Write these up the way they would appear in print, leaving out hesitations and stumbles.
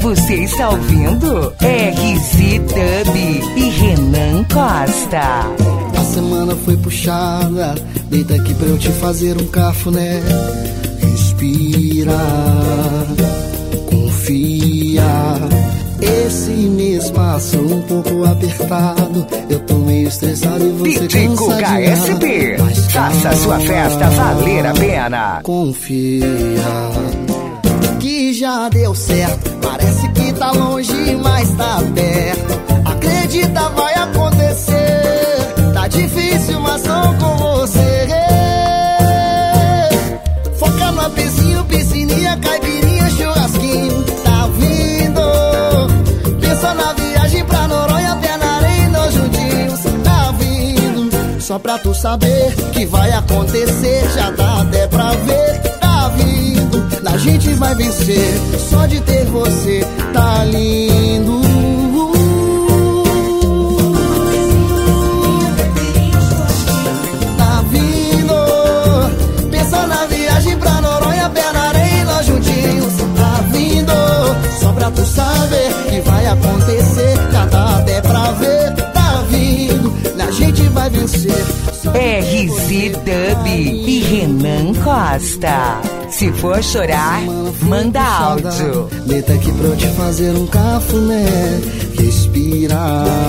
Você está ouvindo RZ Dub e Renan Costa. A semana foi puxada, deita aqui pra eu te fazer um cafuné. Respira, confia. Esse mês passou um pouco apertado, eu tô meio estressado e você Tico KSB, faça sua festa valer a pena. Confia que já deu certo, parece que tá longe, mas tá perto. Acredita, vai acontecer, tá difícil, mas tô com você. Foca no apezinho, piscininha, caipirinha, churrasquinho, tá vindo. Pensa na viagem pra Noronha, pé na areia e nós juntinhos, tá vindo. Só pra tu saber que vai acontecer, já dá até pra ver, tá vindo. A gente vai vencer, só de ter você, tá lindo. Tá vindo. Pensa na viagem pra Noronha, pé na areia e nós juntinhos, tá vindo. Só pra tu saber que vai acontecer, já dá até pra ver, tá vindo. A gente vai vencer. RZ Dub e Renan Costa. Se for chorar, manda áudio. Deita aqui pra eu te fazer um cafuné. Respira,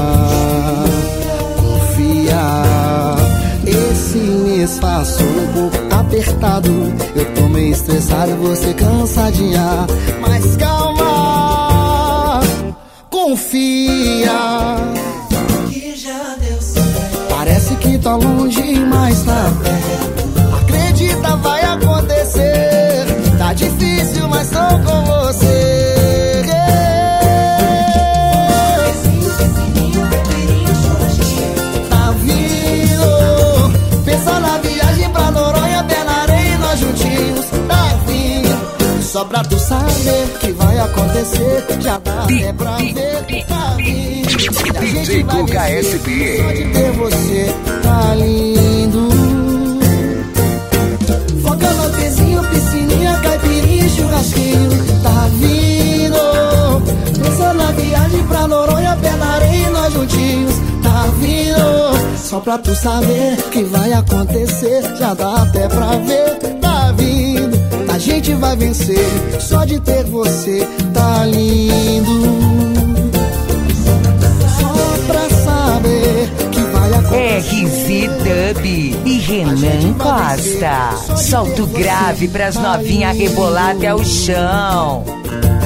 confia. Esse mês passou um pouco apertado, eu tô meio estressado e você cansadinha. Mas calma, confia, que já deu certo. Parece que tá longe, mas tá perto. Acredita, vai acontecer. Tá difícil, mas tô com você. Tá vindo. Pensa na viagem pra Noronha, pé na areia e nós juntinhos, tá vindo. Só pra tu saber que vai acontecer, já dá até pra ver, tá vindo. Tico KSB. Só de ter você, tá lindo. Foca no pezinho, piscininha, caipirinha, churrasquinho, tá vindo. Pensa na viagem pra Noronha, pé na areia e nós juntinhos, tá vindo. Só pra tu saber que vai acontecer, já dá até pra ver, tá vindo. A gente vai vencer, só de ter você, tá lindo. Só pra saber que vai acontecer. RZ Dub e Renan Costa. Solta o grave pras novinhas rebolar até o chão.